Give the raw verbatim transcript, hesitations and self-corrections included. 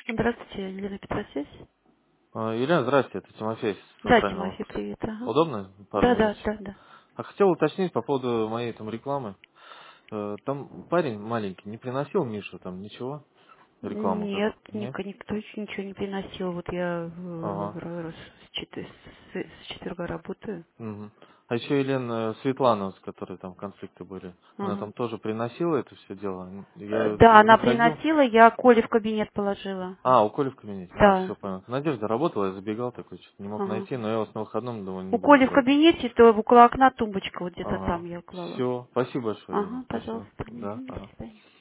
Здравствуйте, Елена Петросвязь. А, Елена, здрасте, это Тимофей с Да, центрального Тимофей, офиса. привет. Ага. Удобно? Пару Да, минут. да, да, да. А хотел уточнить по поводу моей там рекламы. Э, Там парень маленький не приносил Мишу там ничего? Рекламу как? Нет, Нет? ник- никто еще ничего не приносил. Вот я э, Ага. раз с, чет- с- с четверга работаю. Мгм. А еще Елена Светлана, с которой там конфликты были, она Ага. там тоже приносила это все дело. Э, Я Да, она заходил. приносила, я Коле в кабинет положила. А, у Коли в кабинете. А, Да. все, понял. Надежда работала, я забегал такой, что-то не мог Ага. найти, но я вас на выходном, думаю, не У буду Коли в брать. кабинете, то около окна тумбочка, вот где-то там Ага. я клала. Все. Спасибо большое, Елена. Ага, Спасибо. пожалуйста. Да. Мгм, до Ага. свидания.